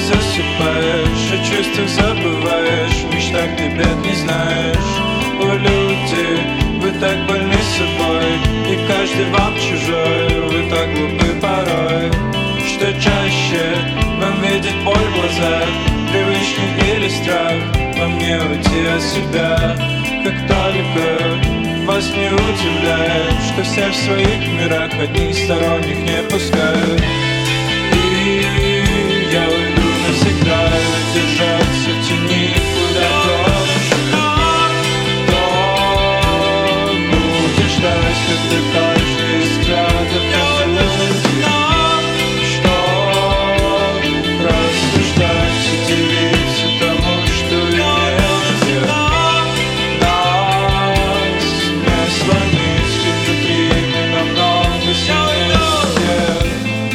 засыпаешь, о чувствах забываешь, в мечтах ты бед не знаешь. О, люди, вы так больны собой, и каждый вам чужой, вы так глупы порой, что чаще вам видеть боль в глазах, привычный или страх, вам не уйти от себя. Как только вас не удивляет, что все в своих мирах одних сторонних не пускают. И я уйду навсегда, держаться в тени, куда дольше. То будешь ждать, когда каждый из взглядов разлюбит, что рассуждать и дивиться тому, что имеет нас не сломить, ведь внутри мы намного сильнее всех.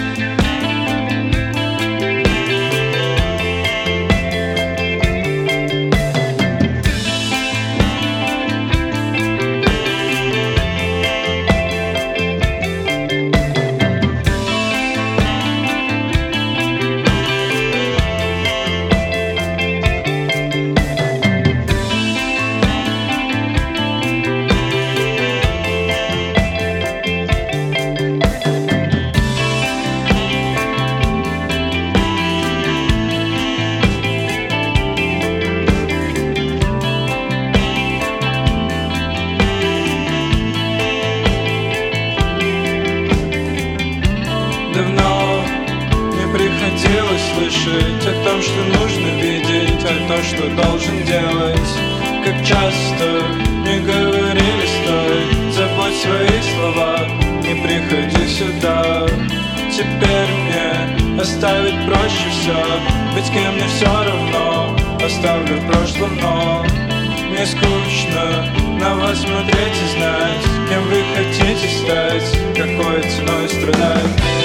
Давно не приходилось слышать о том, что нужно видеть, а то, что должен делать. Как часто мне говорили: стой, забудь свои слова, не приходи сюда. Теперь мне оставить проще все, ведь кем мне все равно, оставлю в прошлом, но мне скучно на вас смотреть и знать, кем вы хотите стать, какой ценой страдать.